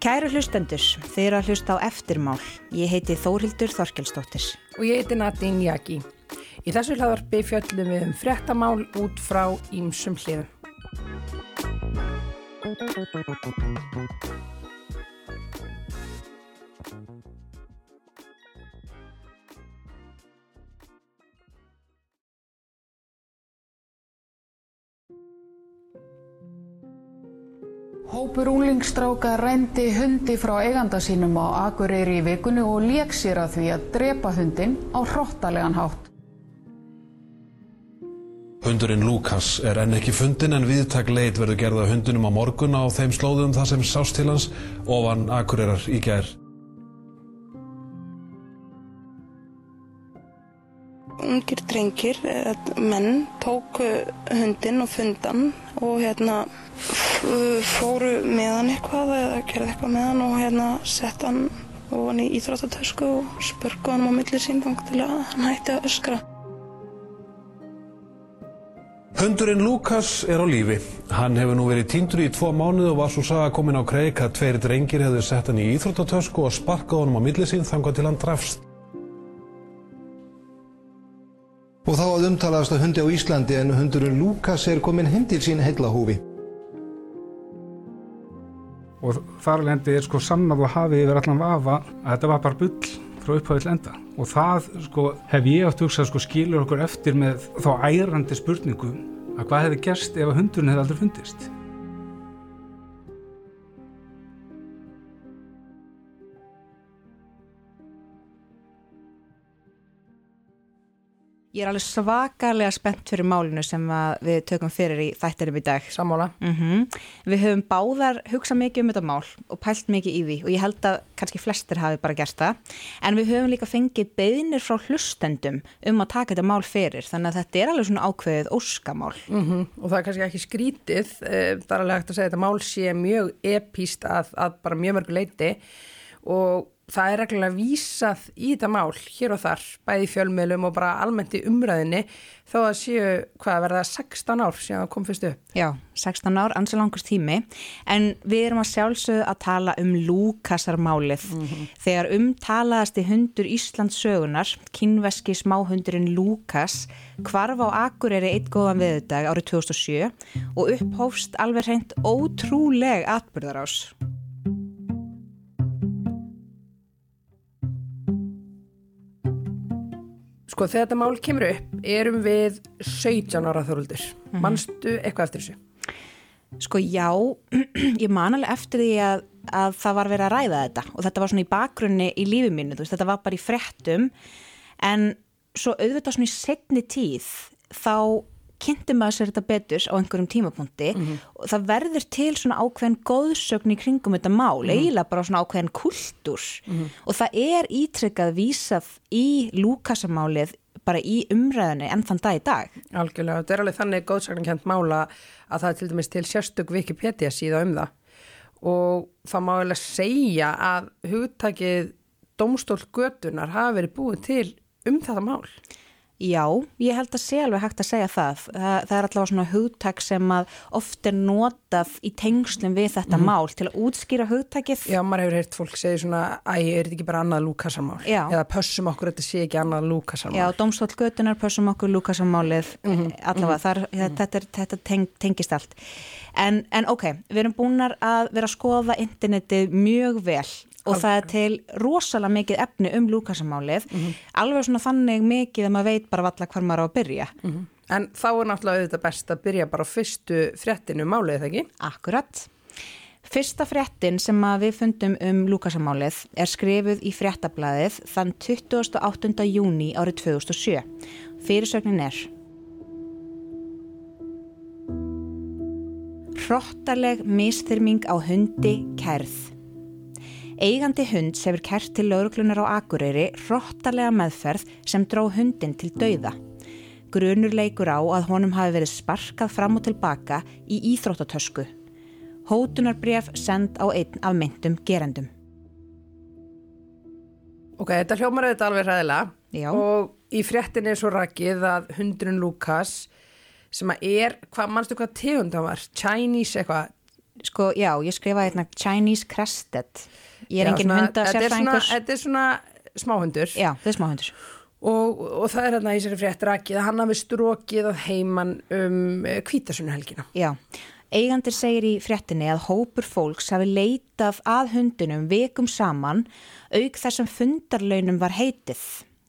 Kæru hlustendur, þið eru að hlusta á Eftirmál. Ég heiti Þórhildur Þorkelsdóttir. Og ég heiti Nadine Jaki. Í þessu hlaðvarpi fjöllum við fréttamál út frá ýmsum hliðum. Hópur unglingsstráka rændi hundi frá eiganda sínum á Akureyri í vikunni og lék sér að því að drepa hundinn á hrottalegan hátt. Hundurinn Lukas enn ekki fundinn en víðtæk leit verður gerð að hundinum á morgun á þeim slóðum þar sem sást til hans ofan Akureyrar í gær. Ungir drengir, menn, tóku hundinn og fundan og fóru með hann eitthvað eða gerði eitthvað með hann og sett hann ofan í íþróttatösku og spörkuðu hann á milli sín þangað til að hann hætti að öskra. Hundurinn Lukas á lífi. Hann hefur nú verið týndur í 2 mánuði og var svo saga komin á kreik að 2 drengir hefðu sett hann í íþróttatösku og sparkað honum á milli sín þangað til hann drafst. Og þá að umtalaðast að hundi á Íslandi en hundurinn Lukas komin heim til sín heill á húfi. Og þar lendi sannað og hafið yfir allan vafa að þetta var bara bull frá upphafið til enda. Og það hef ég átt hugsað skilur okkur eftir með þá ærandi spurningu að hvað hefði gerst ef að hundurinn hefði aldrei fundist. Ég alveg svakalega spennt fyrir málinu sem við tökum fyrir í þættinum í dag. Sammála. Við höfum báðar hugsað mikið þetta mál og pælt mikið í því og ég held að kannski flestir hafi bara gert það. En við höfum líka fengið beiðnir frá hlustendum að taka þetta mál fyrir. Þannig að þetta alveg svona ákveðið óskamál. Og það kannski ekki skrítið. Það alveg hægt að segja að þetta mál sé mjög epíst að bara mjög mörgu leyti og það reglulega vísað í þetta mál hér og þar, bæði í fjölmiðlum og bara almennt í umræðinni þó að séu verða 16 ár síðan það kom fyrst upp. Já, 16 ár, ansi langur tími, en við erum að sjálfsögðu að tala Lukasarmálið. Þegar talaðasti hundur Íslands sögunar, kínverski smáhundurinn Lukas, hvarf á Akureyri einn góðan veðurdag árið 2007 og upphófst alveg hreint ótrúleg atburðarás. Þegar þetta mál kemur upp, erum við 17 ára Þórhildur. Manstu eitthvað eftir þessu? Já, ég man alveg eftir því að það var verið að ræða þetta og þetta var svona í bakgrunni í lífi mínu, þetta var bara í fréttum en svo auðvitað svona í seinni tíð þá kynnti maður sér þetta betur á einhverjum tímapunkti og það verður til svona ákveðin góðsögn í kringum þetta mál, eiginlega bara svona ákveðin kultúr og það ítrekkað vísað í Lukasarmálið bara í umræðinni enn þann dag í dag. Algjörlega, þetta alveg þannig góðsögnarkennt mála að það til dæmis til sérstök Wikipedia síða það og það má eiginlega segja að hugtakið dómstól götunar hafi verið búið til þetta mál. Já, ég held að sé alveg hægt að segja það. Það allavega svona hugtak sem að oft notað í tengslum við þetta mál til að útskýra hugtakið. Já, maður hefur heyrt fólk segja svona, þetta ekki bara annað Lukasarmál? Já. Eða pössum okkur þetta sé ekki annað Lukasarmál? Já, dómstóll götunar, pössum okkur Lukasarmálið, allavega, þetta tengist allt. En ok, við erum búnar að vera að skoða internetið mjög vel. Og það til rosalega mikið efni Lukasarmálið, alveg svona þannig mikið að maður veit bara valla hvar maður á að byrja. En þá náttúrulega auðvitað best að byrja bara á fyrstu fréttinu málið, ekki? Akkurat. Fyrsta fréttin sem við fundum Lukasarmálið skrifuð í Fréttablaðið þann 28. júní árið 2007. Fyrirsögnin hrottaleg misþyrming á hundi kærð. Eigandi hunds hefur kært til lögreglunar á Akureyri hrottalega meðferð sem dró hundinn til dauða. Grunur leikur á að honum hafi verið sparkað fram og tilbaka í íþróttatösku. Hótunarbréf send á einn af meintum gerendum. Ok, þetta hljómar auðvitað alveg hræðilega. Já. Og í fréttinni svo rakið að hundurinn Lukas sem hvað manstu hvað tegund hann var? Chinese eitthvað? Sko, já, ég skrifaði hérna Chinese Crested. Ég er engin hundasérfræðingur. Þetta er svona smáhundur. Já, þetta er smáhundur. Og það er hérna í sér frétt rakið að hann hafi strokið að heiman hvítasunnuhelgina. Já, Eigendur segir í fréttinni að hópur fólks hafi leitað að hundunum vikum saman auk þar sem fundarlaunum var heitið.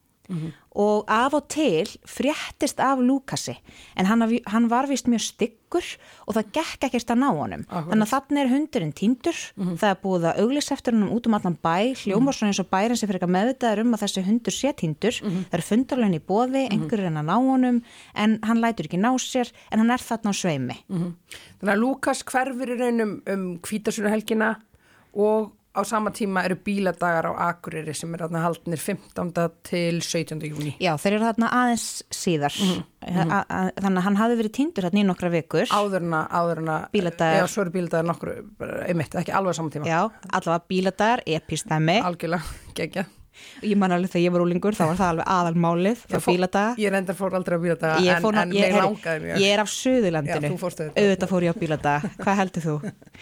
Og af og til fréttist af Lúkasi en hann var vist mjög styggur og það gekk ekkert að ná honum. Þannig að þarna er hundurinn týndur, það er búið að auglýsa eftir honum út allan bæ, hljómar svona eins og bærin sem fyrir að meðvitaður að þessi hundur sé týndur. Það eru fundarlaun í boði, einhverjir að ná honum en hann lætur ekki ná sér en hann er þarna á sveimi. Þannig að Lúkas hverfur í raunum hvítasunnuhelgina og á sama tíma eru bíladagar á Akureyri sem er þarna haldnir 15. til 17. júní. Já, þeir eru þarna aðeins síðar. Þannig að hann hafði verið týndur þarna í nokkra vikur. Áður en að bíladagar. Já, svo eru bíladagar nokkru, einmitt, ekki alveg á sama tíma. Já, allavega bíladagar, epistæmi. Algjörlega, geggja. Ég man alveg þegar ég var úlingur, þá var það alveg aðalmálið frá bíladaga. Ég reyndar fór aldrei á bíladaga en mig langaði mjög. Ég er af Suðurlandinu. Já, þú fórst auðvitað fór ég á bíladaga. Hvað heldur þú?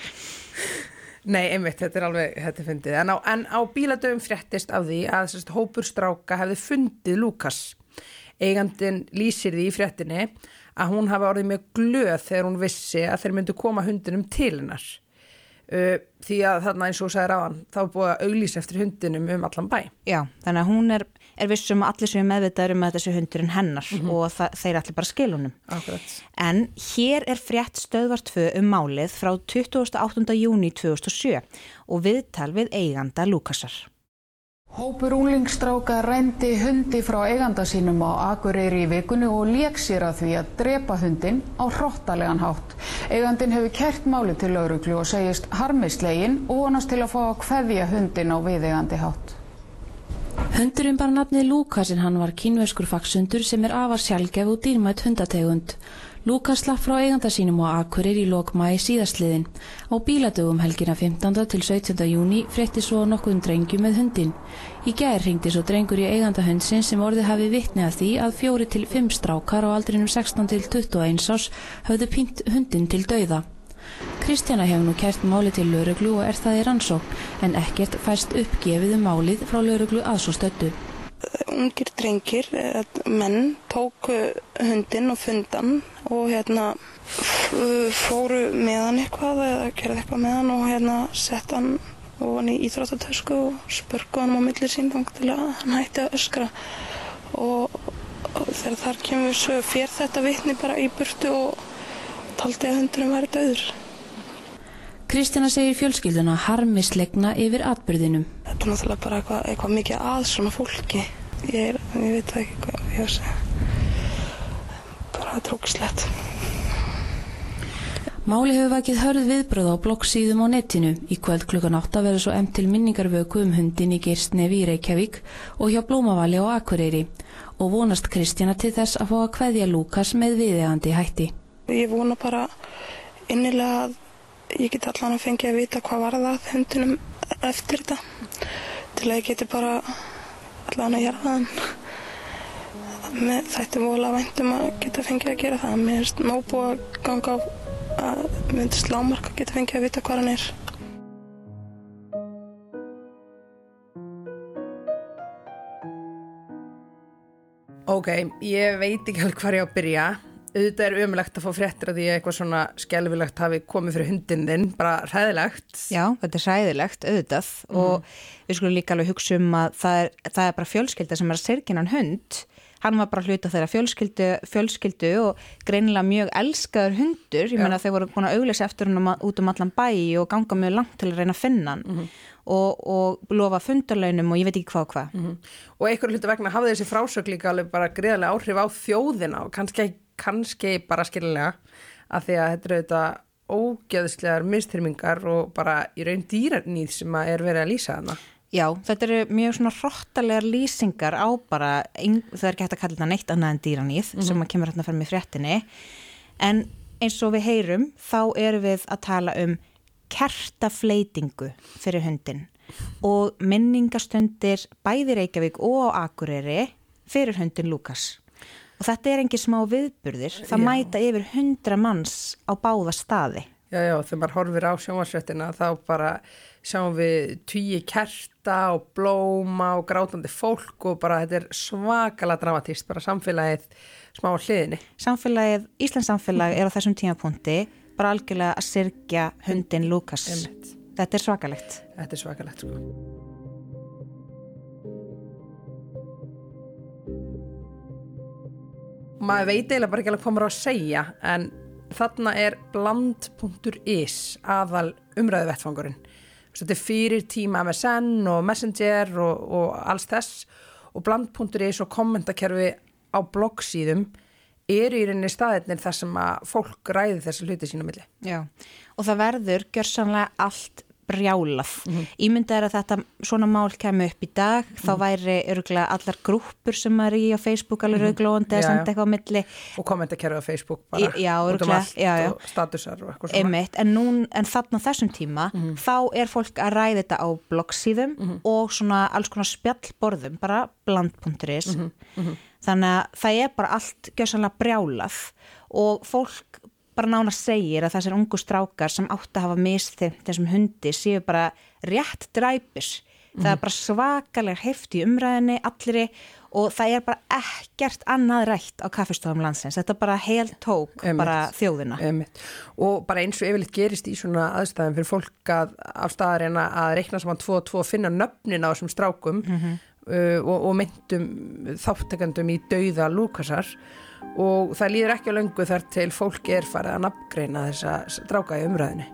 Nei, einmitt, þetta er fyndið. En á bíladögum fréttist af því að hópur stráka hefði fundið Lúkas. Eigandinn lýsir því í fréttinni að hún hafi orðið mjög glöð þegar hún vissi að þeir myndu koma hundinum til hennar. Því að þarna eins og sagði ráðan, þá er búið að auglýsa eftir hundinum allan bæ. Já, þannig að hún er vissum að allir sem meðvitaður að þessi hundurinn hennar og þeir allir bara skilunum. Akkurat. En hér er frétt Stöðvar 2 málið frá 28. júní 2007 og viðtal við eiganda Lúkasar. Hópur unglingsstráka rændi hundi frá eiganda sínum á Akureyri í vikunni og lék sér að því að drepa hundinn á hrottalegan hátt. Eigandinn hefur kært málið til lögreglu og segist harmislegin og vonast til að fá að kveðja hundinn á viðeigandi hátt. Hundurinn bar nafnið Lúkas en hann var kínverskur faxhundur sem er afar sjaldgæf og dýrmætt hundategund. Lúkas slapp frá eiganda sínum á Akureyri í lok maí síðastliðin. Á bíladögum helgina 15. til 17. júní frétti svo nokkuðum drengjum með hundinn. Í gær hringdi svo drengur í eiganda hundsins sem orðið hafi vitni að því að 4 til 5 strákar á aldrinum 16 til 21 árs höfðu pínt hundinn til dauða. Kristjana hefur nú kært málið til lögreglu og er það í rannsókn, en ekkert fæst uppgefið málið frá lögreglu að svo stöddu. Ungir drengir, menn, tóku hundinn og fundan og fóru með hann eitthvað eða gerði eitthvað með hann og sett hann ofan í íþróttatösku og spörkuðu hann á milli sín þangað til að hann hætti að öskra og þegar þar kemur svo fer þetta vitni bara í burtu og taldi að hundurinn væri dauður. Kristjana segir fjölskylduna harmislegna yfir atburðinum. Þetta er náttúrulega bara eitthvað mikið að svona fólki. Ég veit ekki hvað ég á að segja. Bara trókislegt. Máli hefur vakið hörð viðbröð á bloggsíðum á netinu. Í kvöld klukkan 8 verður svo efnt til minningarvöku hundinn í Geirsnefi í Reykjavík og hjá Blómavali á Akureyri. Og vonast Kristjana til þess að fá að kveðja Lúkas með viðeigandi hætti. Ég vona bara innilega að ég geti allan að fengja að vita hvað var það hundinum eftir þetta til að ég geti bara allan að gera það með þætti voðalega væntum að geta fengið að gera það. Mér finnst nóg búið að ganga á að myndist lágmark að geta fengið að vita hvað hann er. Ok, ég veit ekki alveg hvað ég á að byrja. Auðvitað er ömulegt að fá fréttir að því eitthvað svona skelfilegt hafi komið fyrir hundinn þinn, bara hræðilegt. Já, þetta er hræðilegt, auðvitað og við skulum líka alveg hugsa að það er bara fjölskylda sem er að syrgja hann hund. Hann var bara hluta þeirra fjölskyldu og greinilega mjög elskaður hundur. Ég meina þeir voru búin að auglýsa eftir hann út allan bæ og ganga mjög langt til að reyna að finna hann. Og lofa fundarlaunum og ég veit ekki hvað. Og einhverju hlutu vegna hafði þessi frásögn líka alveg bara gríðarlega áhrif á þjóðina og kannski bara skiljanlega að því að þetta er auðvitað ógeðslegar misþyrmingar og bara í raun dýraníð sem er verið að lýsa þarna. Já, þetta eru mjög svona hrottalegar lýsingar á bara, það er ekki hægt að kalla þetta neitt annað en dýraníð sem að kemur hérna fram í fréttinni en eins og við heyrum þá erum við að tala kertafleitingu fyrir hundinn og minningastundir bæði Reykjavík og á Akureyri fyrir hundinn Lúkas. Og þetta er engin smá viðburðir, það mæta yfir 100 manns á báða staði Já, þegar maður horfir á sjónvarpsfréttina þá bara sjáum við tugi kerta og blóma og grátandi fólk og bara þetta svakalega dramatískt, bara samfélagið smá á hliðinni. Íslands samfélag á þessum tímapunkti bara algjörlega að syrgja hundin Lukas. Þetta svakalegt. Þetta svakalegt, sko. Maður veit eiginlega bara ekki alveg hvað maður á að segja, en þarna bland.is aðal umræðuvettfangurinn. Þetta fyrir tíma MSN og Messenger og alls þess, og bland.is og kommentakerfi á bloggsíðum í rauninni staðirnir þar sem að fólk ræði þessi hluti sína milli. Já, og það verður gjörsamlega allt brjálað. Ímyndað að þetta svona mál kemur upp í dag, þá væri örugglega allar grúppur sem maður í á Facebook alveg rauðglóðandi að senda eitthvað á milli. Og kommentakerfi á Facebook bara. Já, örugglega. Og statusar og eitthvað svona. Einmitt, en þarna á þessum tíma, þá fólk að ræða þetta á bloggsíðum og svona alls konar spjallborðum, bara bland.is. Þannig að það bara allt gjörsamlega brjálað og fólk bara nánast segir að þessir ungu strákar sem átt að hafa misþyrmt þessum hundi séu bara rétt dræpir. Það bara svakalega heyrt í umræðinni allri og það bara ekkert annað rætt á kaffistofum landsins. Þetta bara tók bara þjóðina. Og bara eins og yfirleitt gerist í svona aðstæðum fyrir fólk af staðarinn að reikna saman 2 og 2 og finna nöfnin á þessum strákum og myndum þáttakandum í dauða Lukasar. Og það líður ekki á löngu þar til fólk farið að nafngreina þessa stráka í umræðinni.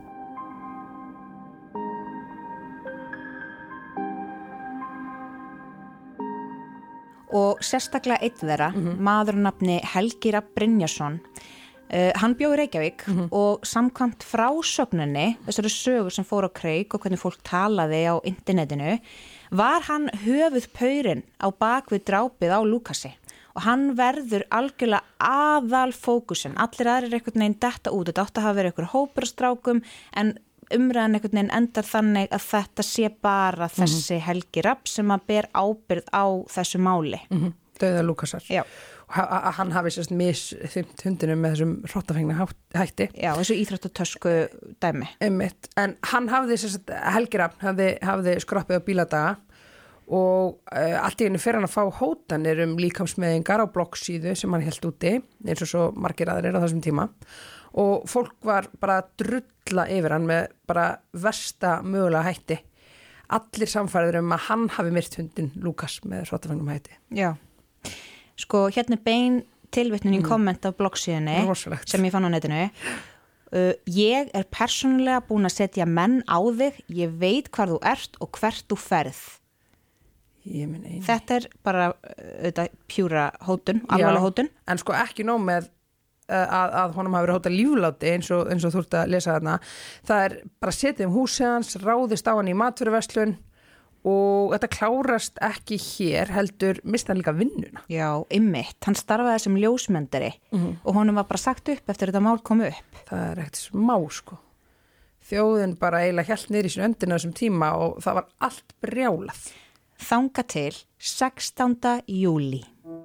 Og sérstaklega einn þeirra, maður nafni Helgi Rafn Brynjarsson, hann bjó í Reykjavík og samkvæmt frásögninni, þessari sögu sem fór á kreik og hvernig fólk talaði á internetinu, var hann höfuðpaurinn á bakvið drápið á Lukasi. Og hann verður algjörlega aðal fókusin. Allir aðrir einhvern veginn detta út. Þetta átti að hafa verið einhver hópur strákum en umræðan einhvern veginn endar þannig að þetta sé bara þessi Helgi Rafn sem að ber ábyrgð á þessu máli. Dauða Lukasar. Já. Og hann hafi sérst misþyrmt hundinum með þessum hrottafengna hætti. Já, þessu íþróttatösku dæmi. Einmitt. En hann hafði sérst, Helgi Rafn hafði skroppið á bíladaga og allt í einu fer hann að fá hótanir líkamsmeðingar á bloggsíðu sem hann hélt úti eins og svo margir aðrir á þessum tíma og fólk var bara að drulla yfir hann með bara versta mögulega hætti. Allir samfæriður að hann hafi myrt hundin Lukas með hrottafengnum hætti. Já, sko hérna bein tilvitnun í komment á bloggsíðunni sem ég fann á netinu. Ég persónulega búin að setja menn á þig, ég veit hvar þú ert og hvert þú ferð. Þetta bara pjúra hótun, alvarlega hótun. En sko ekki nóg með að honum hafi verið hótað lífláti eins og þú ert að lesa þarna. Það bara setið húsið hans, ráðist á hann í matvöruverslun og þetta klárast ekki hér, heldur mista hann líka vinnuna. Já, einmitt. Hann starfaði sem ljósmyndari og honum var bara sagt upp eftir þetta mál kom upp. Það ekkert smá, sko. Þjóðin bara eiginlega hélt niður í sínu öndina þessum tíma og það var allt brjálað. Þanga til 16. júlí.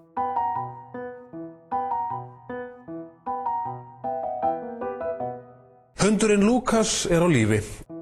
Hundurinn Lukas á lífi.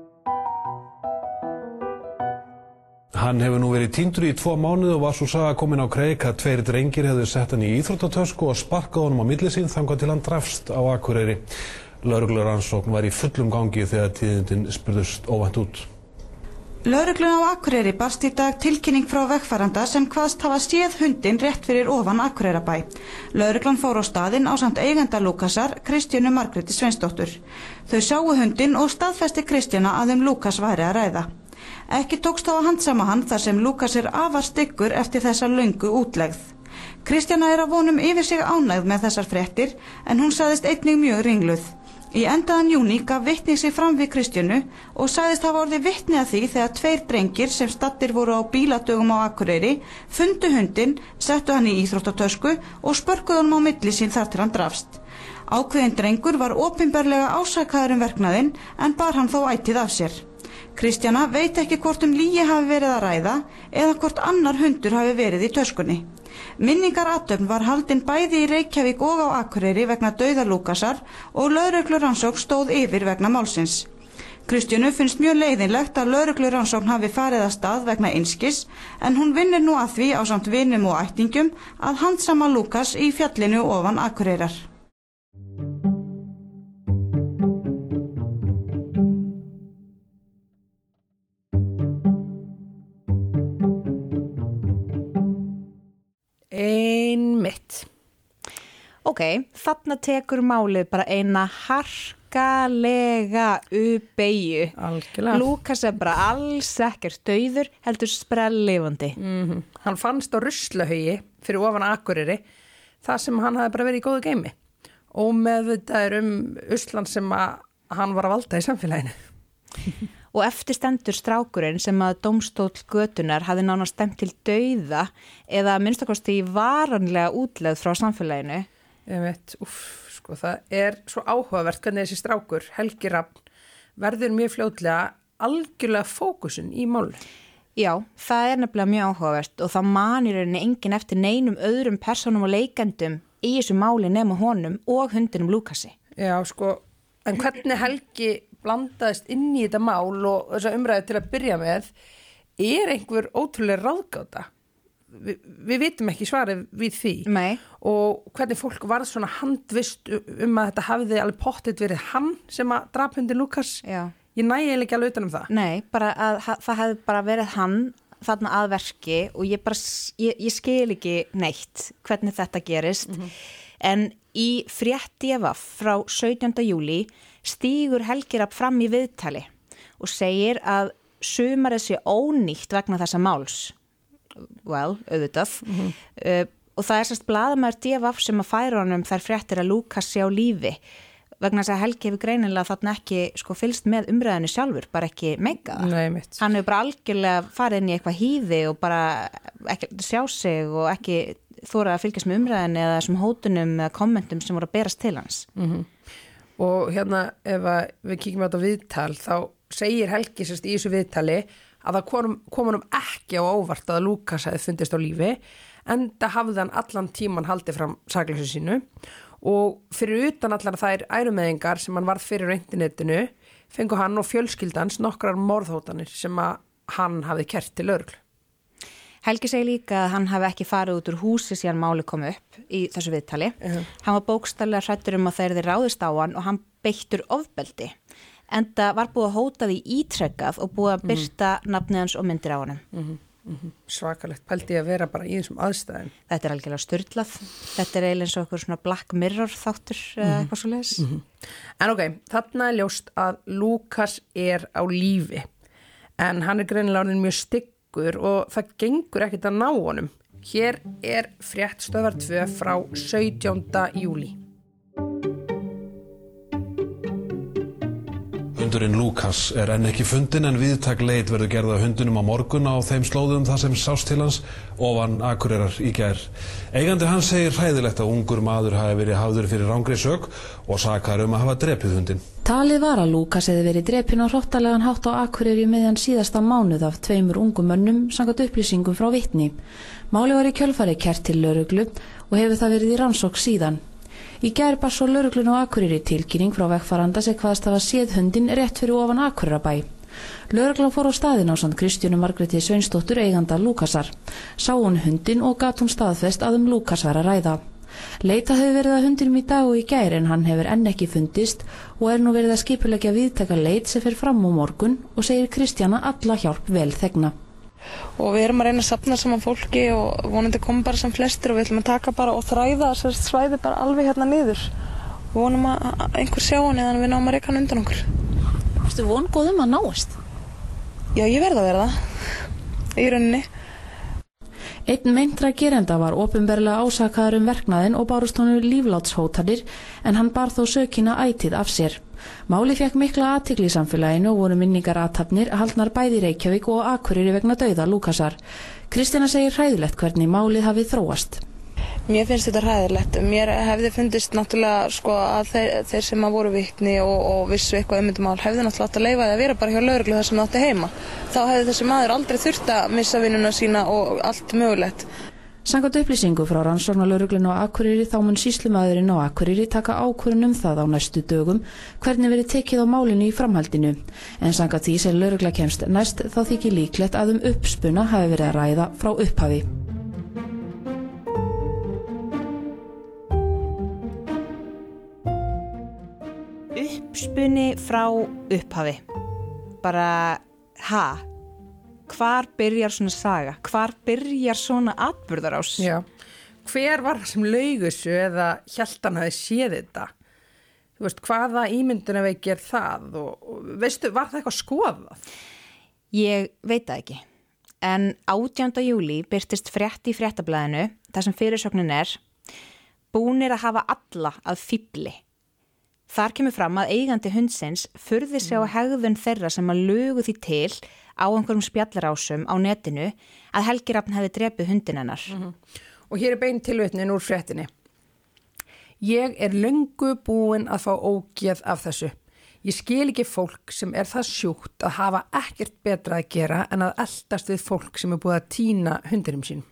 Hann hefur nú verið týndur í 2 mánuði og var svo saga komin á kreik að 2 drengir hefðu sett hann í íþróttatösku og sparkað honum á milli sín þangað til hann drafst á Akureyri. Lögreglurannsókn var í fullum gangi þegar tíðindin spurðust óvænt út. Lögreglunni á Akureyri barst í dag tilkynning frá vegfaranda sem kvaðst hafa séð hundinn rétt fyrir ofan Akureyrarbæ. Lögreglan fór á staðinn ásamt eiganda Lukasar, Kristjánu Margréti Sveinsdóttur. Þau sáu hundinn og staðfesti Kristjána að Lukas væri að ræða. Ekki tókst þá að handsama hann þar sem Lukas afar styggur eftir þessa löngu útlegð. Kristjána að vonum yfir sig ánægð með þessar fréttir en hún sagðist einnig mjög ringluð. Í endaðan júní gaf vitni sig fram við Kristjánu og sagðist hafa orðið vitni að því þegar 2 drengir sem staddir voru á bíladögum á Akureyri fundu hundinn, settu hann í íþróttatösku og spörkuðu honum á milli sín þar til hann drafst. Ákveðin drengur var opinberlega ásakaður verknaðinn en bar hann þó ætið af sér. Kristjána veit ekki hvort lygi hafi verið að ræða eða hvort annar hundur hafi verið í töskunni. Minningarathöfn var haldin bæði í Reykjavík og á Akureyri vegna dauða Lúkasar og lögreglurannsókn stóð yfir vegna málsins. Kristjánu finnst mjög leiðinlegt að lögreglurannsókn hafi farið af stað vegna einskis en hún vinnur nú að því ásamt vinum og ættingjum að handsama Lúkas í fjallinu ofan Akureyrar. Einmitt. Ok, þarna tekur málið bara eina harkalega beygju. Algjörlega. Lúkas bara alls ekkert dauður, heldur sprelllifandi. Hann fannst á ruslahaugi fyrir ofan Akureyri, það sem hann hafði bara verið í góðu geimi. Og meðvitaður uslan sem hann var að valda í samfélaginu. Og eftir stendur strákurinn sem að dómstóll götunar hafði nánast dæmt til dauða eða minnstakosti varanlega útlegð frá samfélaginu. Ég veit, sko það svo áhugavert hvernig þessi strákur, Helgi Rafn, verður mjög fljótlega algjörlega fókusun í málinu. Já, það nefnilega mjög áhugavert og það man í rauninni enginn eftir neinum öðrum persónum og leikendum í þessu máli nema honum og hundinum Lúkasi. Já, sko, en hvernig Helgi blandaðist inn í þetta mál og þessa umræðu til að byrja með einhver ótrúlega ráðgáta. Við vitum ekki svarið við því. Nei. Og hvernig fólk varð svona handvist að þetta hafði alveg pottet verið hann sem að drap hundin Lúkas. Já. Ég næ ekki alveg utan það. Nei, bara að það hefði bara verið hann þarna að verki og ég skil ekki neitt hvernig þetta gerist. En í frétt DVF frá 17. júlí stígur Helgi Rafn fram í viðtali og segir að sumarið sé ónýtt vegna þessa máls. Auðvitað. Og það sérst blaðamaður DVF sem að færa honum þær fréttir að Lúkas sé á lífi vegna þess að Helgi hefur greinilega þarna ekki fylgst með umræðinu sjálfur, bara ekki meikaða. Nei, mitt. Hann hefur bara algjörlega farið inn í eitthvað hýði og bara ekki sjá sig og ekki þórað að fylgjast með umræðinu eða þessum hótunum eða kommentum sem voru að berast til hans. Og hérna ef við kíkjum á þetta viðtal þá segir Helgi sérst í þessu viðtali að það kom honum ekki á óvart að Lúkas hefði fundist á lífi en það hafði hann allan tíman haldið fram sakleysi sínu og fyrir utan allar þær ærumeyðingar sem hann varð fyrir á internetinu fengu hann og fjölskyldans nokkrar morðhótanir sem að hann hafði kært til lögreglu. Helgi segir líka að hann hafi ekki farið út úr húsi síðan máli kom upp í þessu viðtali. Hann var bókstaflega hræddur að þeir ráðist á hann og hann beittur ofbeldi. Enda var búið að hóta því ítrekkað og búið að birta nafnið hans og myndir á honum. Svakalegt, pældi að vera bara í þessum aðstæðum. Þetta algjörlega sturlað. Þetta eiginlega eins og eitthvað svona Black Mirror þáttur eða eitthvað svo leiðis. En ok, þarna ljóst að Lúkas á lífi. En hann greinilega orðinn mjög styggur og það gengur ekkert að ná honum. Hér frétt Stöðvar 2 frá 17. júlí. Hundurinn Lúkas enn ekki fundinn en víðtæk leit verður gerð af hundinum á morgun á þeim slóðum þar sem sást til hans ofan Akureyrar í gær. Eigandi hans segir hræðilegt að ungur maður hafi verið hafður fyrir rangri sök og sakar að hafa drepið hundinn. Talið var að Lúkas hefði verið drepinn á hrottalegan hátt á Akureyri meðan síðasta mánuð af 2 ungum mönnum samkvæmt upplýsingum frá vitni. Málið var í kjölfari kært til lögreglu og hefur það verið í rannsókn síðan. Í gær bar svo lögreglun á Akureyri tilkynning frá vegfaranda sem kvaðst hafa séð hundinn rétt fyrir ofan Akureyrarbæ. Lögreglan fór á staðinn ásamt Kristjánu Margréti Sveinsdóttur eiganda Lúkasar. Sá hún hundinn og gat hún staðfest að Lúkas var að ræða. Leitað hefur verið að hundinum í dag og í gær en hann hefur enn ekki fundist og nú verið að skipuleggja viðtaka leit sem fer fram á morgun og segir Kristjána alla hjálp vel þegna. Og við erum að reyna að safna saman fólki og vonandi koma bara sem flestir og við ætlum að taka bara og þræða þessar svæði bara alveg hérna niður. Við vonum að einhver sjá hann eða við náum að reka hann undan okkur. Ertu vongóð að náast? Já, ég verð að vera það. Í rauninni. Einn meintra gerenda var opinberlega ásakaður verknaðinn og bárust honum líflátshótanir en hann bar þó sökina ætíð af sér. Málið fékk mikla athygli í samfélaginu og voru minningarathafnir haldnar bæði í Reykjavík og Akureyri vegna dauða Lúkasar. Kristjána segir hræðilegt hvernig málið hafi þróast. Mér finnst þetta hræðilegt. Mér hefði fundist náttúrulega að þeir sem voru vitni og vissu eitthvað mál hefði náttúrulega átt að leyfa því að vera bara hjá lögreglu þar sem það átti heima. Þá hefði þessi maður aldrei þurft að missa vinnuna sína og allt mögulegt. Samkvæmt upplýsingu frá rannsóknarlögreglunni á Akureyri þá mun sýslumaðurinn á Akureyri taka ákvörðun það á næstu dögum hvernig verið tekið á málinu í framhaldinu. En samkvæmt því sem lögregla kemst næst þá þykir líklegt að uppspuna hafi verið að ræða frá upphafi. Uppspuni frá upphafi. Bara, hvar byrjar svona saga? Hvar byrjar svona atburðarás? Já, hver var það sem laug þessu eða hélt hann hafi séð þetta? Þú veist, hvaða ímyndunarveiki er það? Og veistu, var það eitthvað skoðað? Ég veit það ekki. En 18. júlí birtist frétt í fréttablaðinu, þar sem fyrirsögnin er, búnir að hafa alla að fífli. Þar kemur fram að eigandi hundsins furði sig á hegðun þeirra sem að lugu því til á einhverjum spjallarásum á netinu að Helgi Rafn hefði drepið hundin hennar. Og hér er bein tilvitnin úr fréttinni. Ég er löngu búin að fá ógeð af þessu. Ég skil ekki fólk sem er það sjúkt að hafa ekkert betra að gera en að eldast við fólk sem er búið að týna hundinum sín.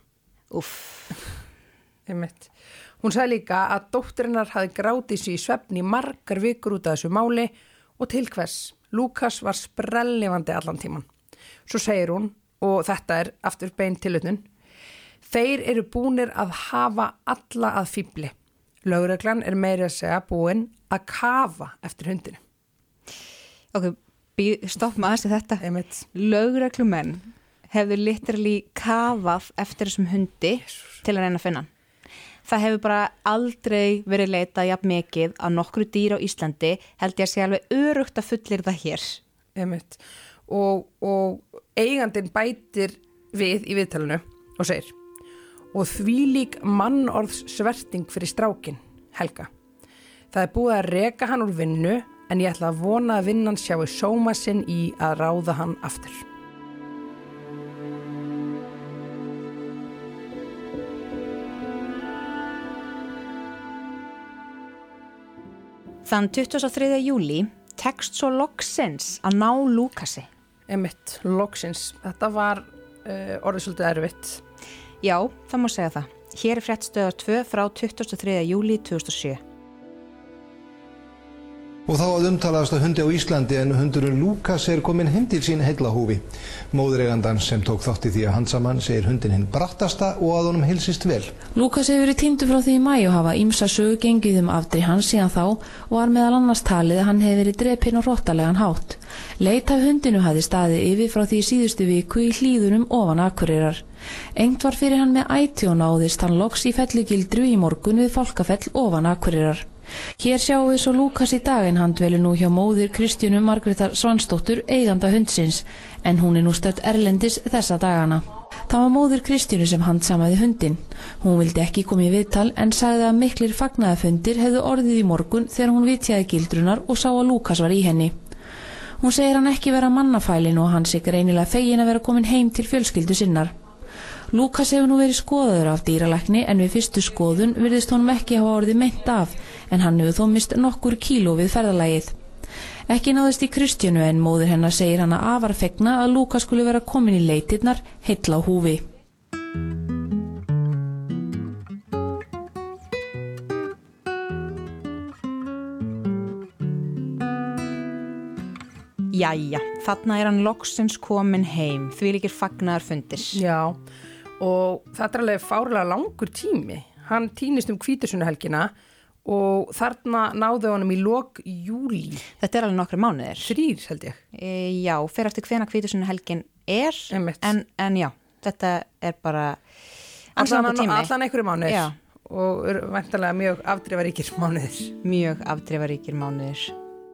Einmitt. Hún sagði líka að dótturinnar hafi grátið sig í svefni í margar vikur út af þessu máli og til hvers. Lúkas var sprellifandi allan tíman. Svo segir hún, og þetta er aftur bein tilvitnun, þeir eru búnir að hafa alla að fífli. Lögreglan er meira að segja búin að kafa eftir hundinu. Ok, stopp maður þessi þetta. Einmitt. Lögreglumenn hefðu literally kafað eftir þessum hundi til að reyna að finna hann. Það hefur bara aldrei verið leitað jafn mikið á nokkru dýr á Íslandi, held ég að sé alveg örugt að fullir það hér. Einmitt. Og eigandinn bætir við í viðtalinu og segir, og þvílík mannorðs sverting fyrir strákin, Helga. Það er búið að reka hann úr vinnu, en ég ætla að vona að vinnan sjáu sóma sinn í að ráða hann aftur. Þann 23. júlí tekst svo loksins að ná Lúkasi. Einmitt, loksins. Þetta var orðið svolítið erfitt. Já, það má segja það. Hér er fréttstöðar 2 frá 23. júlí 2007. Og þá að umtalaðast að hundi á Íslandi en hundurinn Lúkas er komin heim til sín heilla húfi. Móðureigandans sem tók þátt í því að hansamann segir hundin hinn brattasta og að honum heilsist vel. Lúkas hefur verið týndur frá því í maí og hafa ýmsa sögu gengið afdrif hans síðan þá og var meðal annars talið að hann hefði verið drepinn á hrottalegan hátt. Leit af hundinu hafði staðið yfir frá því síðustu viku í hlíðunum ofan Akureyrar. Engt var fyrir hann með æti og náðist hann loks í Fellugildru í morgun við Fálkafell ofan Akureyrar. Hér sjáum við svo Lúkas í dag en hann dvelur nú hjá móðir Kristjönu Margrétar Svansdóttur eiganda hundsins en hún er nú stödd erlendis þessa dagana. Það var móðir Kristjönu sem handsamaði hundin. Hún vildi ekki koma í viðtal en sagði að miklir fagnaðarfundir hefðu orðið í morgun þegar hún vitjaði gildrunar og sá að Lúkas var í henni. Hún segir hann ekki vera mannafælin og hann sé greinilega fegin að vera komin heim til fjölskyldu sinnar. Lúkas hefur nú verið skoðaður af dýralækni en við fyrstu skoðun virðist honum ekki hafa orðið meint af en hann hefur þó mist nokkur kíló við ferðalagið. Ekki náðist í Kristjönu en móðir hennar segir hana afar fegna að Lúkas skuli vera komin í leitirnar heill á húfi. Jæja, þarna er hann loksins komin heim, þvílíkir fagnaðarfundir. Já, og þetta er alveg fárlega langur tími. Hann týnist hvítusunnuhelgina og þarna náðu honum í lok júlí. Þetta er alveg nokkru mánuðir. 3 held ég. Já, fer eftir hvenær hvítusunnuhelgin er, en já, þetta er bara allan einhverju mánuðir. Já. Og væntanlega mjög afdrifaríkir mánuðir. Mjög afdrifaríkir mánuðir.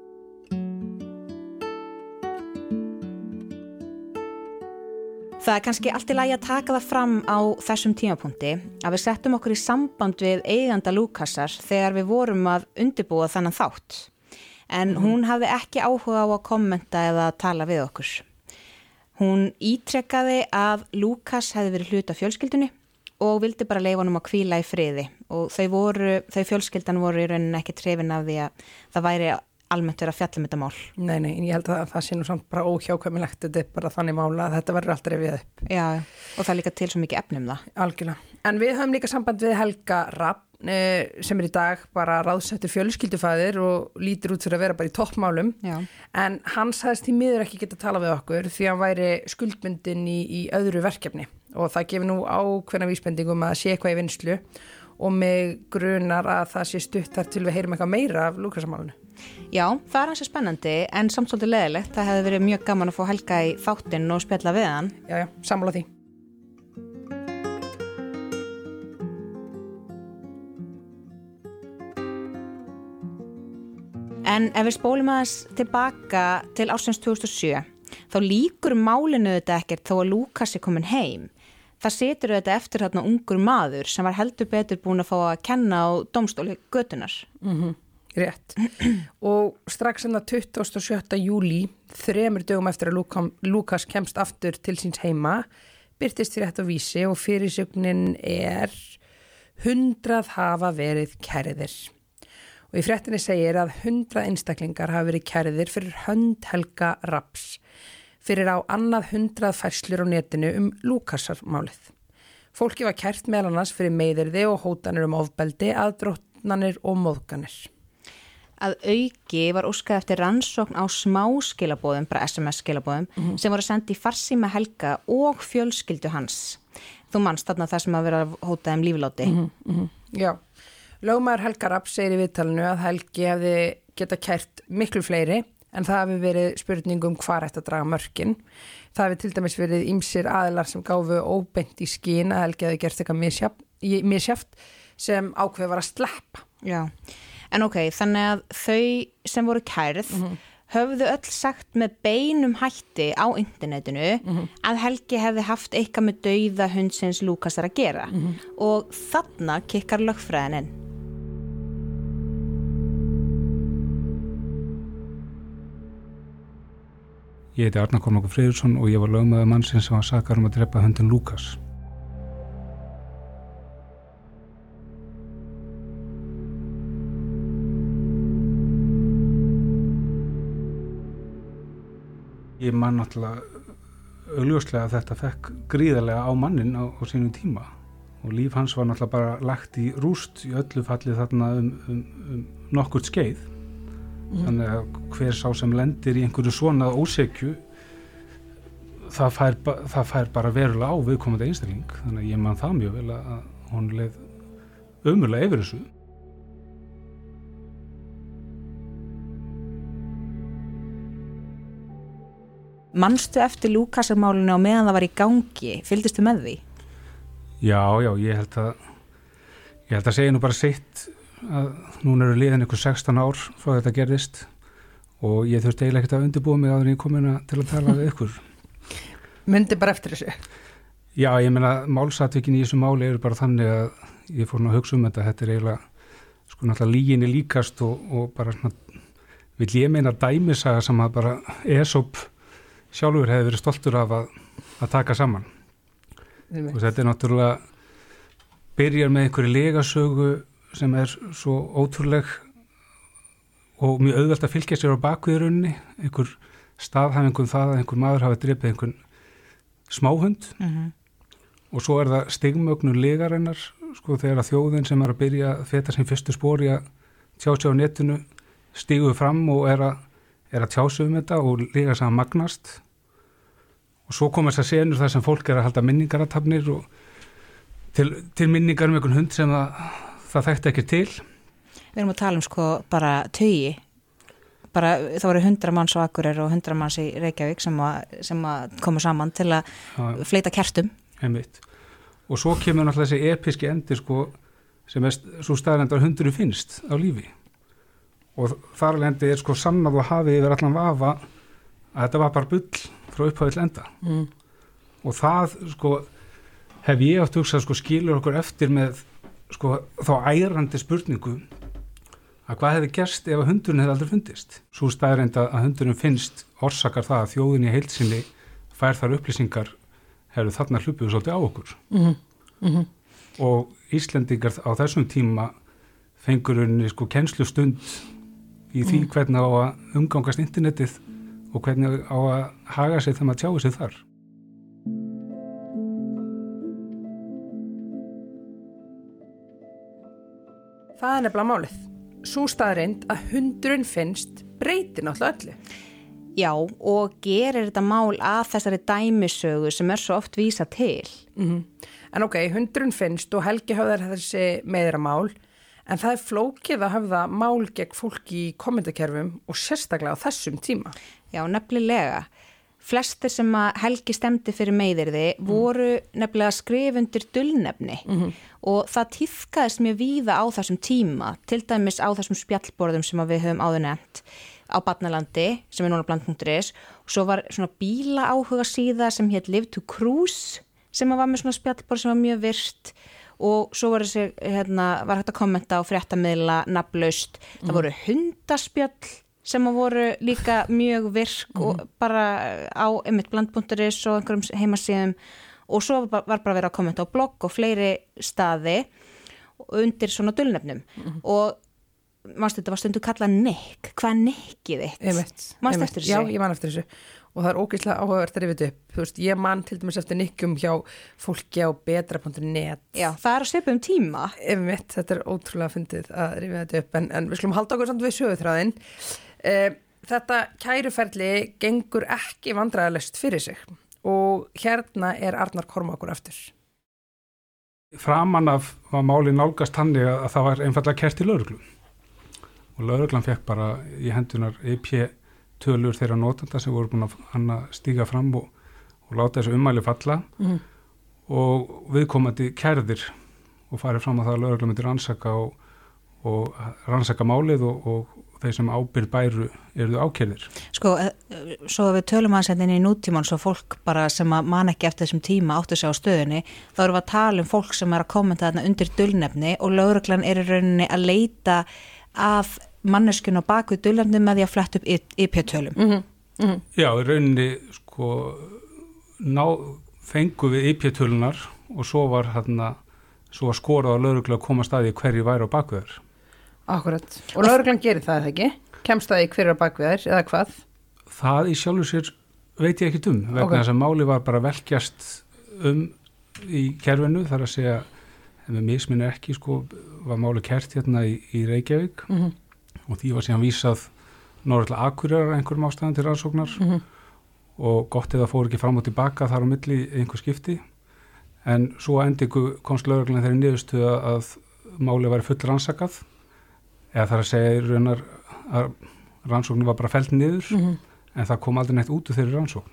Það er kannski allt í lagi að taka það fram á þessum tímapunkti að við settum okkur í samband við eiganda Lúkasar þegar við vorum að undirbúa þannan þátt. En hún hafði ekki áhuga á að kommenta eða tala við okkur. Hún ítrekkaði að Lúkas hefði verið hluti af fjölskyldunni og vildi bara leyfa honum að hvíla í friði. Og þau fjölskyldan voru í rauninni ekki trefin af því að það væri almennt verið að fjalla þetta mál. Nei, ég held að það sé nú samt bara óhjákvæmilegt, þetta er bara þannig mála að þetta verður alltaf rifið upp. Já, og það er líka til svo mikið efni um það. Algjörlega. En við höfum líka samband við Helga Rafn sem í dag bara ráðsettur fjölskyldufæðir og lítur út fyrir að vera bara í toppmálum. Já. En hann sagðist því miður ekki geta að tala við okkur því hann væri skuldbundinn í öðru verkefni og það gefur nú ákveðna vísbendingum að sé eitthvað í vinnslu og mig grunar að það sé stutt þar til við heyrum eitthvað meira af Lúkasarmálinu. Já, það er hansi spennandi en samt svolítið leðilegt. Það hefði verið mjög gaman að fá Helga í þáttinn og spjalla við hann. Já, sammála því. En ef við spólum aðeins tilbaka til ársins 2007, þá líkur málinu þetta ekkert þó að Lúkas er komin heim. Það situr þetta eftir þarna ungur maður sem var heldur betur búin að fá að kenna á dómstóli götunar. Rétt. Og strax enn 27. júlí, 3 dögum eftir að Lúkas kemst aftur til síns heima, birtist frétt á Vísi og fyrirsögnin 100 hafa verið kærðir. Og í fréttinni segir að 100 einstaklingar hafa verið kærðir fyrir hönd Helga Rafns fyrir á annað 100 færslur á netinu Lúkasarmálið. Fólki var kært meðal annars fyrir meiðyrði og hótanir ofbeldi, aðdróttanir og móðganir. Að auki var óskað eftir rannsókn á smáskilabóðum, bara SMS-skilabóðum, sem voru sendið í farsíma Helga og fjölskyldu hans. Þú manst þarna það sem að vera hótað lífláti. Já. Lögmaður Helga Rafns segir í viðtalinu að Helgi hefði geta kært miklu fleiri en það hefði verið spurningum hvar ætti að draga mörkin. Það hefði til dæmis verið ýmsir aðilar sem gáfu óbeint í skyn að Helgi hefði gert eitthvað misjaft sem ákveð var að sleppa. Já, en ok, þannig að þau sem voru kærð höfðu öll sagt með beinum hætti á internetinu að Helgi hefði haft eitthvað með dauða hundsins Lúkasar að gera og þarna kikkar lögfræðin inn. Ég heiti Arnar Kormákur Friðriksson og ég var lögmaður mannsins sem var sakaður að drepa hundinn Lúkas. Ég man náttúrulega augljóslega að þetta fekk gríðarlega á mannin á sínum tíma og líf hans var náttúrulega bara lagt í rúst í öllu falli þarna nokkurt skeið. Þannig að hver sá sem lendir í einhverju svona ósekju það fær bara verulega á viðkomandi einstakling. Þannig að ég man það mjög vel að hún leið ömurlega yfir þessu. Manstu eftir Lúkasarmálinu á meðan það var í gangi? Fylgdistu með því? Já, ég held að segja nú bara sitt að núna eru liðin ykkur 16 ár frá þetta gerðist og ég þurfti eiginlega ekkert að undirbúa mig áður en ég kom inn til að tala við ykkur. Myndi bara eftir þessu? Já, ég meina málsatvikin í þessu máli eru bara þannig að ég fór nú að hugsa þetta er eiginlega sko náttúrulega lyginni líkast og bara svona vill ég meina dæmisaga sem að bara Esop sjálfur hefði verið stoltur af að taka saman. Og þetta er náttúrulega byrjar með einhverju legasögu sem er svo ótrúleg og mjög auðvelt að fylgja sér á bakviðrunni, einhver staðhæfingum það að einhver maður hafi drepið einhvern smáhund og svo er það stigmögnun legarinnar sko þegar að þjóðin sem er að byrja að feta sín fyrstu spori að tjá sig á netinu stíguðu fram og er að tjá sig þetta og lega sem að magnast og svo koma þess að senur þar sem fólk er að halda minningarathafnir og til minningar um einhvern hund sem það þekkti ekki til. Við erum að tala sko bara tugi. Bara það voru 100 manns á Akureyri og 100 manns í Reykjavík sem að koma saman til að fleita kertum. Einmitt. Og svo kemur náttúrulega þessi episki endi sko sem er svo staðreynd að hundurinn finnst á lífi. Og þar alveg er sko sannað og hafið yfir allan vafa að þetta var bara bull frá upphafið til enda. Og það sko hef ég átt hugsað sko skilur okkur eftir með sko þá ærandi spurningu að hvað hefði gerst ef að hundurinn hefði aldrei fundist. Svo staðreynd að hundurinn finnst orsakar það að þjóðin í heild sinni fær þar upplýsingar hefur þarna hlupuðu svolítið á okkur. Og Íslendingar á þessum tíma fengur henni sko kennslustund í því hvernig á að umgangast internetið og hvernig á að haga sig þegar maður tjáir sig þar. Það er nefnilega málið. Sú staðreind að hundurinn finnst breytir náttúrulega öllu. Já, og gerir þetta mál að þessari dæmisögu sem svo oft vísa til. En ok, hundurinn finnst og Helgi höfðar þessi meiðramál, en það flókið að höfða mál gegn fólki í kommentakerfum og sérstaklega á þessum tíma. Já, nefnilega. Flestir sem að Helgi stemdi fyrir meiðirði voru nefnilega skrifundir dulnefni og það tíðkaðist mjög víða á þessum tíma, til dæmis á þessum spjallborðum sem við höfum áður nefnt á Barnalandi, sem núna bland.is, og svo var svona bíla áhuga síða sem hét Live to Cruise, sem var með svona spjallborð sem var mjög virt, og svo var var hægt að kommenta á fréttamiðla nafnlaust. Það voru hundaspjall sem voru líka mjög virk og bara á bland.is og einhverjum heimasíðum, og svo var bara verið að kommenta á blogg og fleiri staði undir svona dulnefnum. Og manstu, þetta var stundu kallað Nick. Hvað er Nickið þitt? Manstu eftir þessu? Já, ég man eftir þessu. Og það er ógeðslega áhugavert að rifja upp. Þú veist, ég man til dæmis eftir Nickjum hjá fólki á betra.net. Já, það er að svipum tíma. Þetta er ótrúlega fyndið að rifja þetta upp, en við skulum halda okkur samt við söguþráðinn. Þetta kæruferli gengur ekki vandræðalaust fyrir sig og hérna er Arnar Kormákur aftur. Framan af var máli nálgast þannig að það var einfallega kært í lögreglu og lögreglan fekk bara í hendunar IP-tölur þeirra notenda sem voru búin að stíga fram og láta þessu ummæli falla og viðkomandi kærðir og farið fram að það að lögreglan myndi rannsaka og rannsaka málið og þeir sem ábyrgð bæru eru ákærðir. Sko, svo við tölum aðeins inn í nútíman, svo fólk bara sem að man ekki eftir þessum tíma áttu sig á stöðunni, þá erum við að tala um fólk sem er að kommenta þarna undir dulnefni og lögreglan er í rauninni að leita að manneskjun á bakvið dulnefni með því að fletta upp IP-tölum. Já, í rauninni sko fengu við IP-tölunar og svo var skorað á lögreglu að koma staði hverju væri á bakvið þær. Akkurat. Og lögreglan gerir það ekki? Kemst það í hverju á bakvið þær eða hvað? Það í sjálfu sér veit ég ekki vegna þess að máli var bara velkjast í kerfinu, þar að segja, ef við misminni ekki, sko, var máli kært hérna í Reykjavík og því var síðan vísað norður til Akureyrar einhverjum ástæðan til rannsóknar og gott eða fór ekki fram og tilbaka þar á milli einhver skipti, en svo endingu komst lögreglan þeirri niðurstöðu að máli væri full rannsakað, eða þar að segja raunar að rannsóknin var bara fellt niður en það kom aldrei neitt út úr þeirri rannsókn.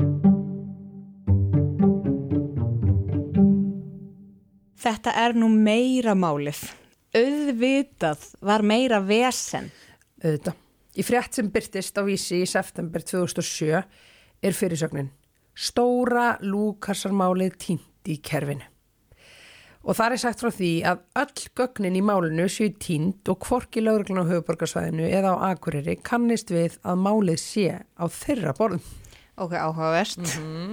Þetta er nú meira málið. Auðvitað var meira vesen. Auðvitað. Í frétt sem birtist á Vísi í september 2007 er fyrirsögnin Stóra Lúkasarmálið týnt í kerfinu. Og þar er sagt frá því að öll gögnin í málinu séu týnd og hvorki lögreglan á höfuðborgarsvæðinu eða á Akureyri kannist við að málið sé á þeirra borðum. Ok, áhugavert.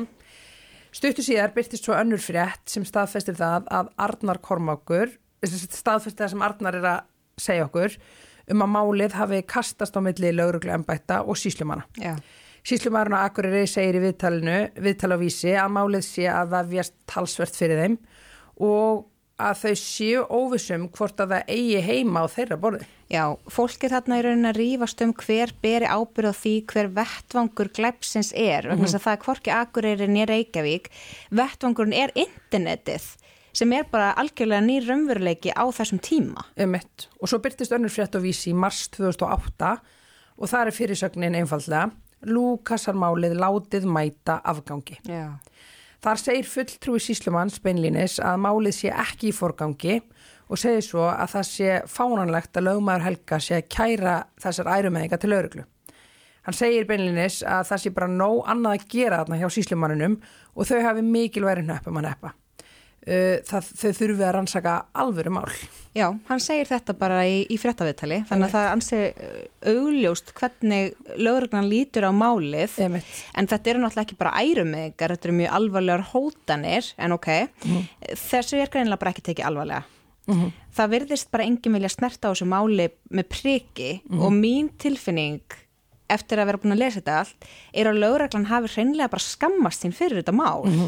Stuttu síðar birtist svo önnur frétt sem staðfestir það að Arnar Kormákur, staðfestir það sem Arnar er að segja okkur, að málið hafi kastast á milli lögregluembætta og sýslumanna. Já. Sýslumaðurinn á Akureyri segir í viðtali á Vísi að málið sé að vefjast talsvert fyrir þeim og að þau séu óvissum hvort að það eigi heima á þeirra borði. Já, fólk er þarna í rauninni að rífast hver beri ábyrgð á því hver vettvangur glæpsins er, vegna þess að það er hvorki Akureyri né Reykjavík. Vettvangurinn er internetið, sem er bara algjörlega nýr raunveruleiki á þessum tíma. Og svo birtist önnur frétt á Vísi í mars 2008 og það er fyrirsögnin einfaldlega Lúkasarmálið látið mæta afgangi. Já. Þar segir fulltrúi sýslumanns beinlínis að málið sé ekki í forgangi og segir svo að það sé fánanlegt að lögmaður Helga sé að kæra þessar ærumeiðingar til lögreglu. Hann segir beinlínis að það sé bara nóg annað að gera þarna hjá sýslumanninum og þau hafi mikilværi hnöppum að neppa. Þau þurfi að rannsaka alvöru mál. Já, hann segir þetta bara í fréttaviðtali, þannig að það ansi augljóst hvernig lögreglan lítur á málið, en þetta eru náttúrulega ekki bara ærumeiðingar, þetta eru mjög alvarlegar hótanir, en ok, þessu er greinilega bara ekki tekið alvarlega. Það virðist bara enginn vilja snerta á þessu máli með priki og mín tilfinning eftir að vera búin að lesa þetta allt er að lögreglan hafi hreinlega bara skammast sín fyrir þetta mál.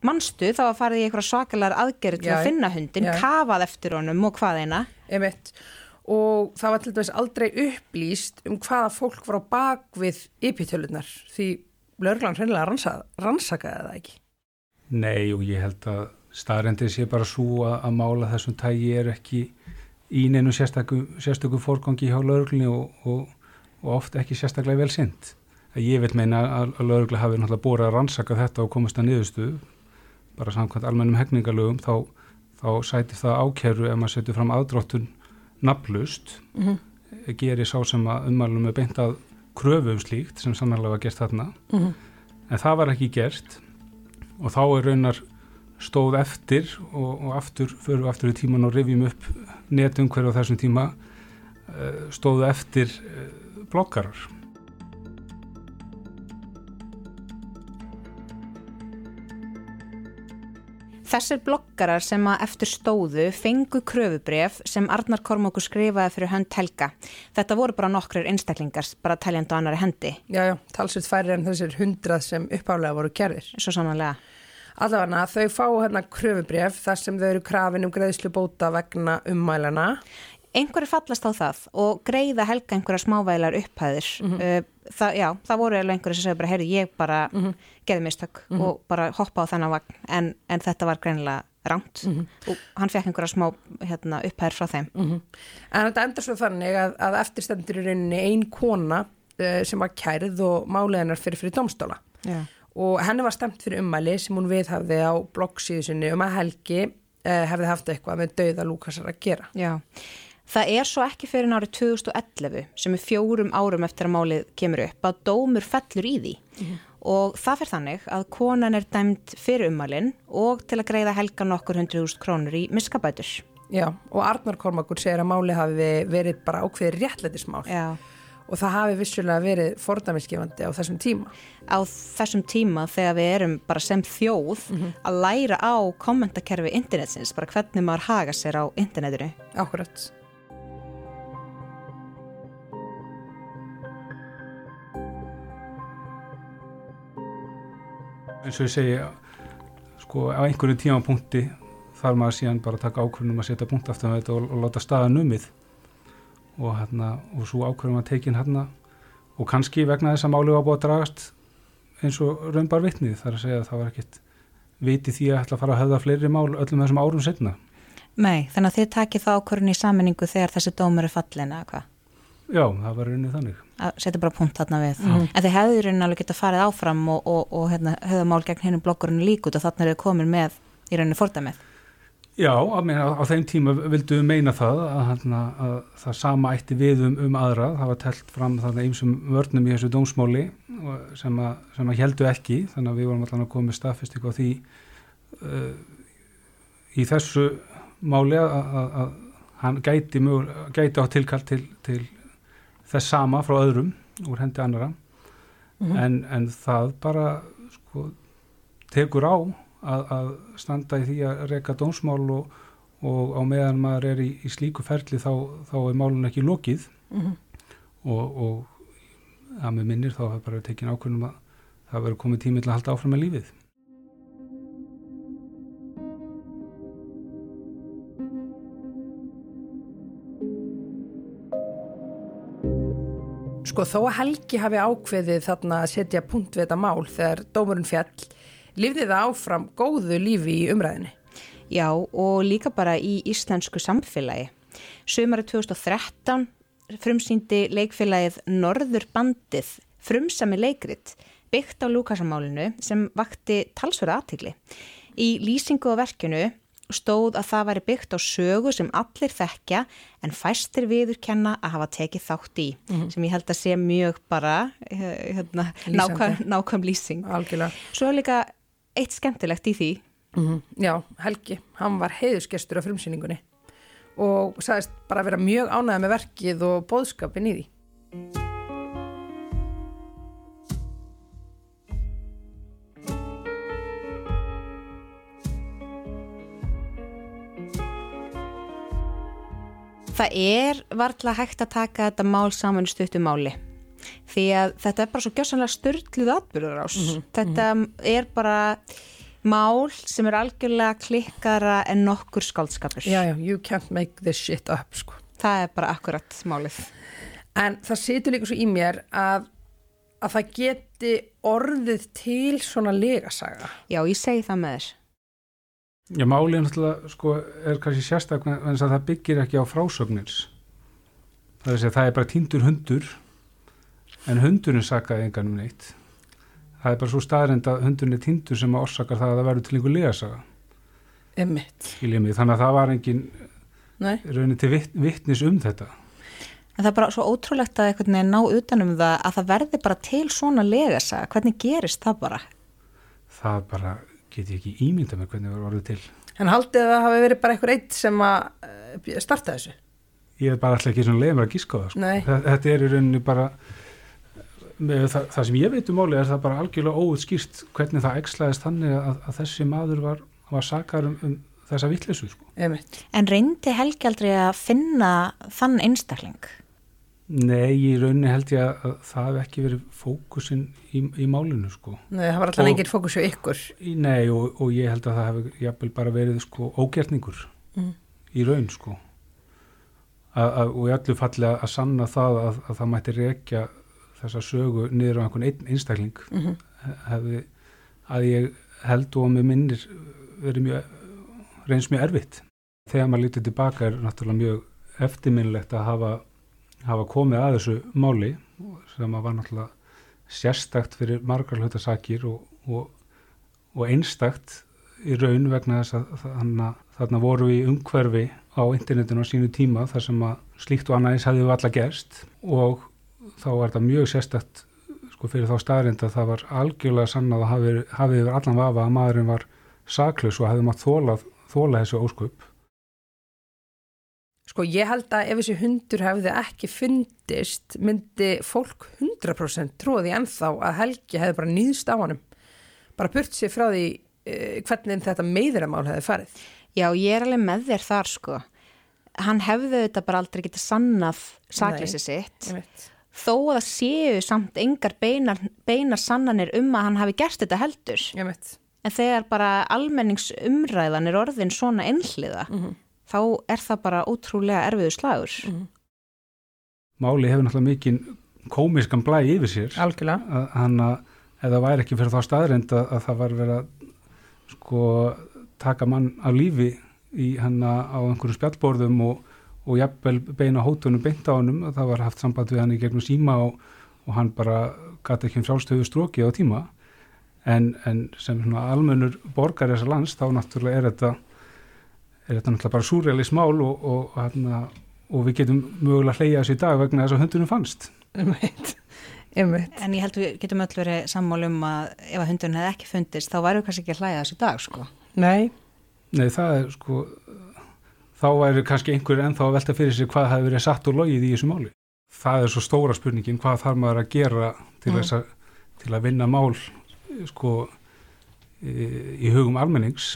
manstu þá að farið í einhverja svakalar aðgerð til að finna hundin, kafað eftir honum og hvað eina. Einmitt. Og það var til dæmis aldrei upplýst hvaða fólk var á bakvið IP-tölurnar því lögreglan hreinlega rannsakaði það ekki. Nei, og ég held að staðreyndin sé bara svo að mála þessum tægi ekki í neinu sérstöku fórgangi hjá lögreglunni og oft ekki sérstaklega vel sinnt. Ég vil meina að lögregla hafi náttúrulega borið að rannsaka þetta og komast að niðurstöðu, bara samkvæmt almennum hegningarlögum, þá sætir það ákæru ef maður setur fram aðdróttun nafnlaust, gerir sá sem að ummælum er beint að kröfu slíkt sem sannarlega var gert þarna, en það var ekki gert og þá raunar stóð eftir og förum aftur í tíman og rifjum upp netumhverju á þessum tíma, stóðu eftir bloggarar. Þessir bloggarar sem að eftir stóðu fengu kröfubref sem Arnar Kormákur skrifaði fyrir hönd Helga. Þetta voru bara nokkrir einstaklingar, bara teljandi á annari hendi. Já, talsveit færri en þessir 100 sem uppálega voru gerðir. Svo sannarlega. Allavega, þau fá kröfubref þar sem þau eru krafin greiðslu bóta vegna ummælana. Einhverju fallast á það og greiða Helga einhverja smávægilegar upphæðir. Það voru einhverju sem segja bara, heyrðu, ég bara gerði mistök og bara hoppa á þennan vagn en þetta var greinilega rangt og hann fekk einhverja smá upphæðir frá þeim. En þetta endur svo þannig að eftirstendur í rauninni ein kona sem var kærð og málið hennar fyrir dómstóla. Já. Og henni var stemt fyrir ummæli sem hún viðhafði á bloggsíðu sinni að Helgi hefði haft eitthvað með dauða Lúkasar að gera. Já. Það svo ekki fyrir árið 2011 sem 4 árum eftir að málið kemur upp að dómur fellur í því og það fer þannig að konan dæmd fyrir ummælin og til að greiða Helga nokkur 100.000 krónur í miskabætur. Já, og Arnar Kormákur segir að málið hafi verið bara ákveðið réttlætismál. Já. Og það hafi vissulega verið fordæmisgefandi á þessum tíma. Á þessum tíma þegar við erum bara sem þjóð að læra á kommentakerfi internetsins, bara hvernig maður haga sér á internetinu. Akkurat. Eins og ég segi, á einhverju tímapunkti þarf maður síðan bara að taka ákvörðun að setja punkt aftur með þetta og láta staðan numið og svo ákvörðun að tekin og kannski vegna þess að málið var búið að dragast eins og raunbar vitnið, þar að segja að það var ekkert viti því að ætla að fara að höfða fleiri mál öllum þessum árum seinna. Nei, þannig að þið takið það ákvörðun í sammenningu þegar þessi dómur fallin eða hvað? Já, það var raunin þannig. Að setja bara punkt þarna við. En þið hefðu raunin alveg getað farið áfram og höfða mál gegn hinnum bloggurinn líka út og þarna eru komin með í rauninni fordæmið. Já, á þeim tíma vildu við meina það að það sama ætti við aðra. Það var telt fram þarna ýmsum vörnum í þessu dómsmáli sem að héldu ekki, þannig að við vorum allan að koma með staðfestingu á því í þessu máli að hann gæti á tilkall til þess sama frá öðrum úr hendi annara en það bara tekur á að standa í því að reka dómsmál og á meðan maður í slíku ferli þá málun ekki lokið og að með minnir þá hefur bara tekin ákvörðun að það verður komið tími til að halda áfram með lífið. Þó að Helgi hafi ákveðið þarna að setja punkt við þetta mál þegar dómurinn fjall, lifði það áfram góðu lífi í umræðinni. Já, og líka bara í íslensku samfélagi. Sumarið 2013 frumsýndi leikfélagið Norðurbandið frumsami leikrit byggt á Lúkasarmálinu sem vakti talsverða athygli. Í lýsingu á verkinu stóð að það væri byggt á sögu sem allir þekkja en fæstir viðurkenna að hafa tekið þátt í sem ég held að sé mjög bara nákvæm lýsing. Algjörlega. Svo líka eitt skemmtilegt í því. Já, Helgi, hann var heiðursgestur á frumsýningunni og sagðist bara vera mjög ánægður með verkið og boðskapinn í því. Það varla hægt að taka þetta mál saman stuttu máli því að þetta bara svo gjörsamlega sturluð atburðarás. Þetta bara mál sem algjörlega klikkara en nokkur skáldskapur. Já, you can't make this shit up, sko. Það bara akkurat málið. En það situr líka svo í mér að það geti orðið til svona legasaga. Já, ég segi það með þér. Já, málið náttúrulega, sko, kannski sérstaklega en það byggir ekki á frásögnins. Það bara týndur hundur, en hundurinn sakaði engan neitt. Það bara svo staðreynd að hundurinn týndur sem að orsakar það að það verður til einhver legasaga. Einmitt. Þannig að það var engin raunin til vitnis þetta. En það bara svo ótrúlegt að einhvern veginn ná utanum það að það verði bara til svona legasaga. Hvernig gerist það bara? Það bara get ég ekki ímynda með hvernig það var orðið til. En haldið það hafi verið bara einhver eitt sem að starta þessu? Ég bara alltaf ekki svona leiðum að gíska það. Sko. Þetta í rauninni bara, það sem ég veit málið það bara algjörlega óútskýrt hvernig það æxlaðist þannig að þessi maður var sakar þessa vitleysu. Sko. En reyndi Helgi aldrei að finna þann einstakling? Nei, í rauninni held ég að það hef ekki verið fókusinn í málinu. Sko. Nei, það var alltaf engin fókus hjá ykkur. Nei, og ég held að það hef jafnvel bara verið sko, ógerningur í raun, sko. Og í öllu falli að sanna það að það mætti rekja þessa sögu niður á einhvern einn einstakling hefði að ég held og með minnir verið reynst mjög erfitt. Þegar maður lítur tilbaka náttúrulega mjög eftirminnilegt að hafa komið að þessu máli sem var náttúrulega sérstakt fyrir margar hlutasakir og einstakt í raun vegna þess að þarna voru við umhverfi á internetinu á sínu tíma þar sem að slíkt og annað eins hefði alla gerst og þá var þetta mjög sérstakt sko fyrir þá staðreynd að það var algjörlega sannað að hafið yfir allan vafa að maðurinn var saklaus og hefði mátt þola þessu ósköp. Sko ég held að ef þessi hundur hefði ekki fundist myndi fólk 100% trúa því ennþá að Helgi hefði bara níðst á honum. Bara burt sér frá því hvernig þetta meiðiramál hefði farið. Já, ég alveg með þér þar sko. Hann hefði þetta bara aldrei getið sannað sakleysi sitt. Þó að það séu samt engar beinar sannanir að hann hafi gert þetta heldur. En þegar bara almenningsumræðan orðin svona einhliða, þá það bara ótrúlega erfiður slagur. Máli hefur náttúrulega mikinn kómiskan blæ yfir sér. Algjörlega. Ef það væri ekki fyrir þá staðreynd að það var verið að sko taka mann af lífi á einhverjum spjallborðum og jafnvel beina hótunum beint á honum, það var haft samband við hann í gegnum síma og hann bara gat ekki frjálstöfu strókið á tíma en sem svona almennur borgar þessa lands þá náttúrulega er þetta náttúrulega bara súrrealist mál og við getum mögulega hlegja þessu í dag vegna þess að hundurinn fannst. En ég held við getum öll verið sammála að ef að hundurinn hefði ekki fundist þá væru kannski ekki að hlæja þessu í dag sko. Nei, það sko þá væri kannski einhver ennþá að velta fyrir sig hvað hefði verið satt og logið í þessu máli. Það svo stóra spurningin, hvað þarf maður að gera til að vinna mál sko í hugum almennings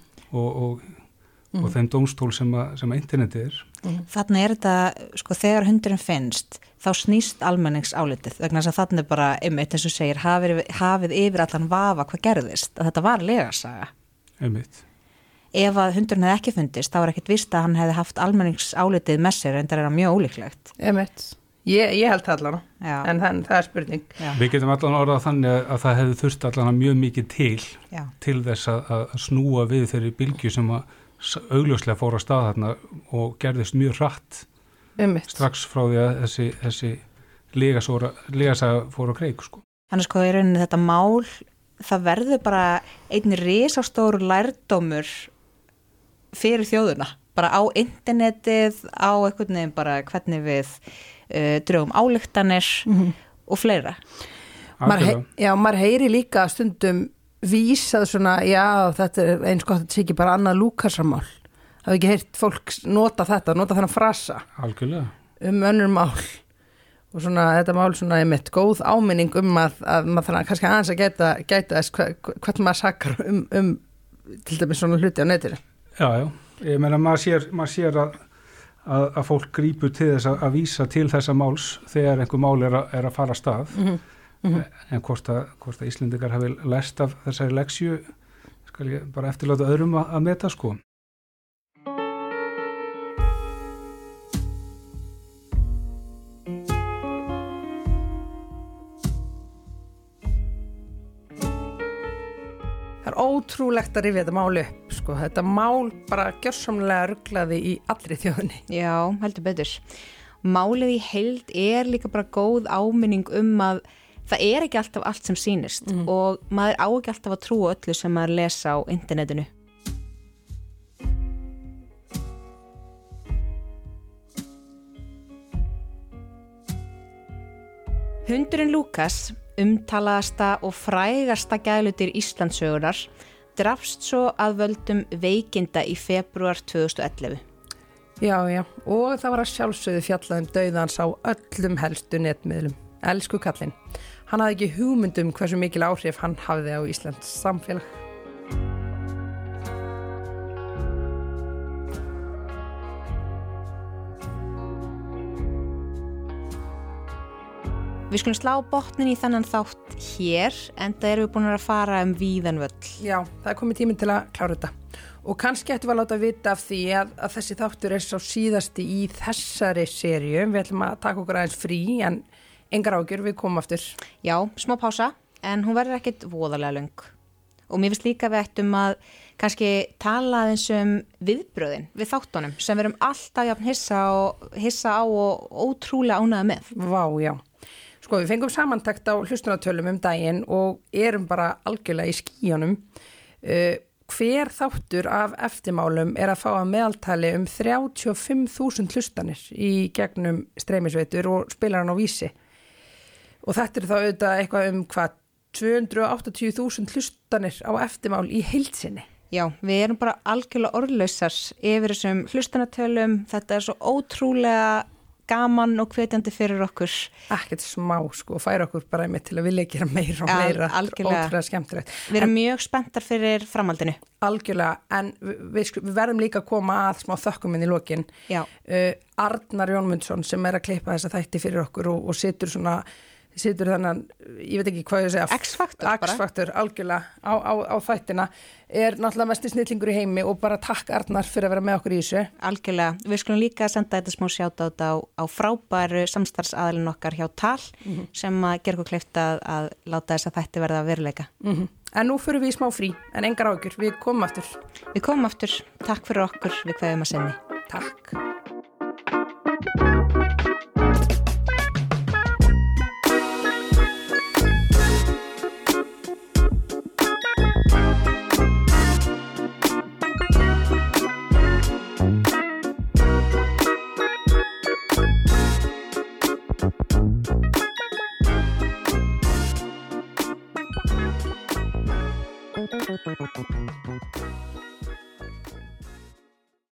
og þeim dómstól sem að internetið er. Þarna þetta, sko, þegar hundurinn finnst, þá snýst almenningsálitið, vegna þess að þarna bara, einmitt eins og segir, hafið yfir allan vafa hvað gerðist, að þetta var legasaga. Einmitt. Ef að hundurinn hefði ekki fundist, þá ekkert vist að hann hefði haft almenningsálitið með sér, en það mjög ólíklegt. Einmitt. Ég held það allan, en það spurning. Já. Við getum allan orðað þannig að það hefði þurft allan mjög mikið til þess að snúa við þeirri bylgju sem að augljóslega fór á stað þarna og gerðist mjög hratt strax frá því að þessi legasaga fór á kreik sko. Þannig sko í rauninni þetta mál það verður bara einn risastór lærdómur fyrir þjóðuna, bara á internetið, á einhvern veginn bara hvernig við drögum ályktanir og fleira. Maður heyri líka stundum vísað svona, já þetta eins gott að þetta sé ekki bara annað Lúkasarmál. Það hefur ekki heyrt fólk nota þennan frasa. Algjörlega. Önnur mál. Og svona þetta mál svona einmitt góð áminning að maður þarf kannski aðeins að gæta þess hvernig maður sakar til dæmis svona hluti á netinu. Já. Ég meina maður sér að fólk grípur til þess að vísa til þessa máls þegar einhver mál er að fara af stað. En hvort að Íslendingar hafi lært af þessari leksju skal ég bara eftirláta öðrum að meta sko. Það er ótrúlegt að rifja þetta mál upp, sko. Þetta mál bara gjörsamlega ruglaði í allri þjóðinni. Já, heldur betur. Málið í heild líka bara góð áminning að það ekki alltaf allt sem sýnist og maður á ekki alltaf að trúa öllu sem maður lesa á internetinu. Hundurinn Lúkas, umtalaðasta og frægasta gæludýr Íslandssögunar, drafst svo að völdum veikinda í febrúar 2011. Já, og það var að sjálfsögðu fjallað dauðans á öllum helstu netmiðlum. Elsku kallinn. Hann hafði ekki hugmynd hversu mikil áhrif hann hafði á Íslands samfélag. Við skulum slá botnin í þennan þátt hér, enda erum við búin að fara víðan völl. Já, það komið tíminn til að klára þetta. Og kannski ættum við að láta vita af því að þessi þáttur sá síðasti í þessari seríu. Við ætlum að taka okkur aðeins frí, en engar ágjör, við komum aftur. Já, smá pása, en hún verður ekkit voðalega löng. Og mér finnst líka við ættum að kannski tala aðeins viðbröðin við þáttunum, sem við erum alltaf jafn hissa á og ótrúlega ánægða með. Vá, já. Sko, við fengum samantekt á hlustunartölum daginn og erum bara algjörlega í skýjunum. Hver þáttur af eftirmálum að fá að meðaltali 35.000 hlustanir í gegnum streymisveitur og spilar hann á Vísi. Og þetta þá auðvitað eitthvað 280.000 hlustanir á eftirmál í heildsinni. Já, við erum bara algjörlega orðlausar yfir þessum hlustunartölum. Þetta svo ótrúlega gaman og hvetjandi fyrir okkur. Ekkert smá, sko, færa okkur bara með til að vilja gera meira og meira. Algjörlega. Ótrúlega skemmtilegt. Við erum mjög spenntar fyrir framhaldinu. Algjörlega, en við verðum líka að koma að smá þökkum inn í lokin. Já. Arnar Jónmundsson sem að klippa þessa þætti fyrir okkur og situr þannig, ég veit ekki hvað ég segja, X-faktor algjörlega á þættina, náttúrulega mesti snillingur í heimi og bara takk Arnar fyrir að vera með okkur í þessu. Algjörlega, við skulum líka senda þetta smá sjátátt á frábæru samstarfsaðilin okkar hjá TAL sem að gera okkur kleift að láta þess að þætti verða veruleika. En nú fyrir við í smá frí, en engar áhyggjur, við komum aftur. Við komum aftur, takk fyrir okkur, við kveðum að sinni. Takk.